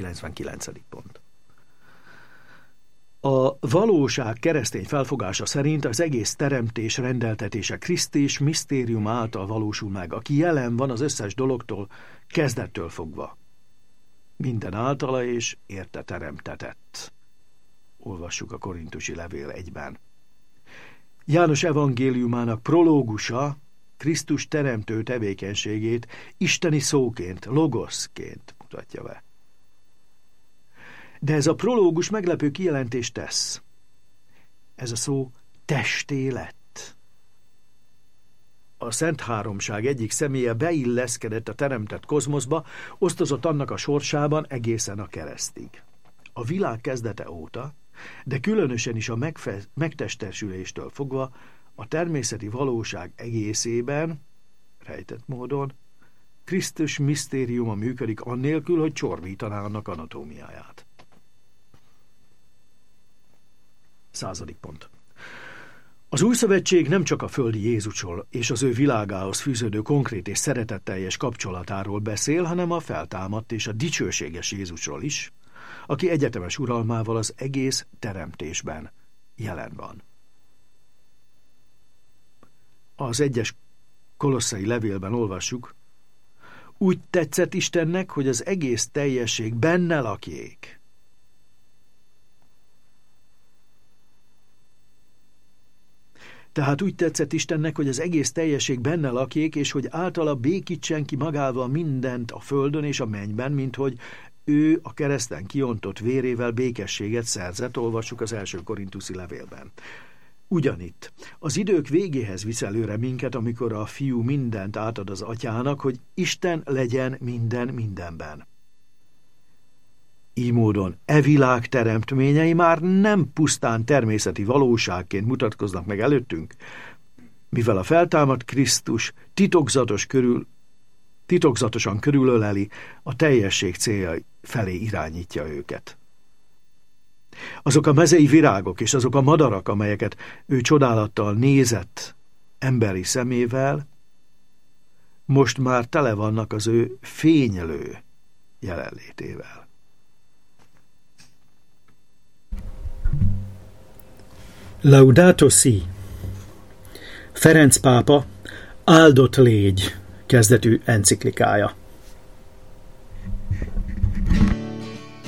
99. pont. A valóság keresztény felfogása szerint az egész teremtés rendeltetése Krisztus misztérium által valósul meg, aki jelen van az összes dologtól, kezdettől fogva. Minden általa és érte teremtetett. Olvassuk a Korintusi levél 1-ben. János evangéliumának prológusa Krisztus teremtő tevékenységét isteni szóként, logoszként mutatja be. De ez a prológus meglepő kijelentést tesz. Ez a szó testé lett. A Szent Háromság egyik személye beilleszkedett a teremtett kozmoszba, osztozott annak a sorsában egészen a keresztig. A világ kezdete óta, de különösen is a megtestesüléstől fogva a természeti valóság egészében, rejtett módon, Krisztus misztériuma működik annélkül, hogy csorbítaná annak anatómiáját. 100. pont. Az új szövetség nem csak a földi Jézusról és az ő világához fűződő konkrét és szeretetteljes kapcsolatáról beszél, hanem a feltámadt és a dicsőséges Jézusról is, aki egyetemes uralmával az egész teremtésben jelen van. Az 1. kolosszai levélben olvassuk, úgy tetszett Istennek, hogy az egész teljesség benne lakjék. Tehát úgy tetszett Istennek, hogy az egész teljesség benne lakjék, és hogy általa békítsen ki magával mindent a földön és a mennyben, mint hogy ő a kereszten kiontott vérével békességet szerzett, olvassuk az 1. Korinthusi levélben. Ugyanitt az idők végéhez visz előre minket, amikor a fiú mindent átad az atyának, hogy Isten legyen minden mindenben. Így módon világ teremtményei már nem pusztán természeti valóságként mutatkoznak meg előttünk, mivel a feltámadt Krisztus titokzatosan körülöleli, a teljesség célja felé irányítja őket. Azok a mezei virágok és azok a madarak, amelyeket ő csodálattal nézett emberi szemével, most már tele vannak az ő fényelő jelenlétével. Laudato Si. Ferenc pápa áldott légy kezdetű enciklikája.